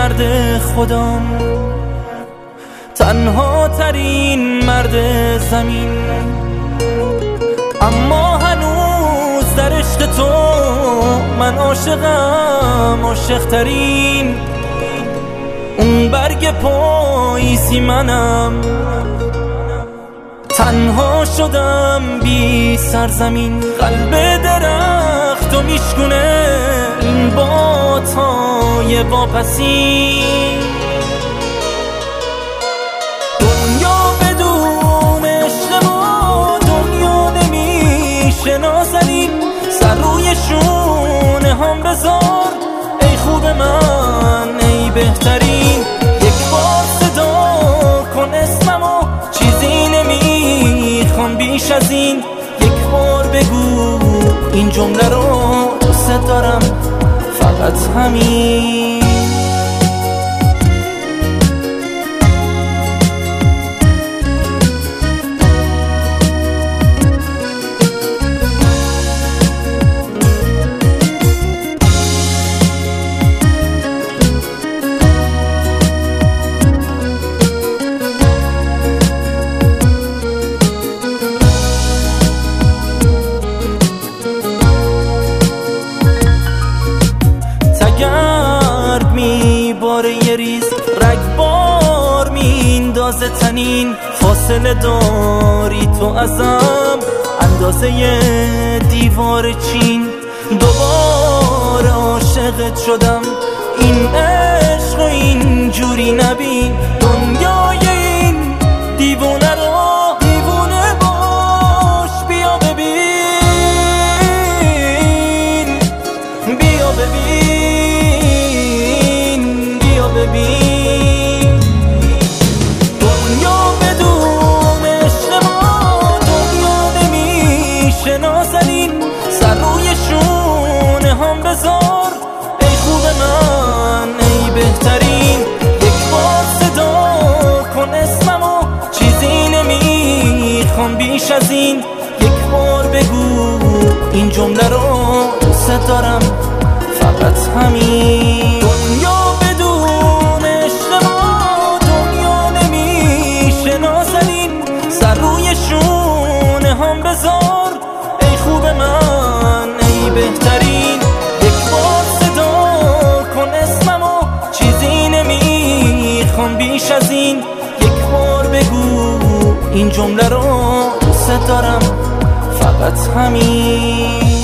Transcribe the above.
مرد خودم، تنها ترین مرد زمین، اما هنوز در عشق تو من عاشقم، عاشق ترین. اون برگ پاییزی منم، تنها شدم بی سرزمین. قلب درخت و میشکونه این بادهای واپسین. دنیا بدون عشق ما دنیا نمیشه نازنین. سر روی شونه هم بذار ای خوب من ای بهترین. یک بار صدا کن اسممو، چیزی نمیخوام بیش از این. یک بار بگو این جمله رو، دوست دارم فقط همین. یه ریز رگبار میندازه تنین. فاصله داری تو ازم اندازه دیوار چین. دوباره عاشقت شدم، این عشق و این جوری نبین. دنیای این دیوونه رو دیوونه باش، بیا ببین، بیا ببین، ببین. دنیا بدون عشق ما دنیا نمیشه نازنین. سر روی شونه هم بذار ای خوب من ای بهترین. یک بار صدا کن اسممو، چیزی نمیخوام بیش از این. یک بار بگو این جمله رو، دوست دارم فقط همین. دنیا بذار ای خوب من ای بهترین. یک بار صدا کن اسممو، چیزی نمیخوام بیش از این. یک بار بگو این جمله رو، دوست دارم فقط همین.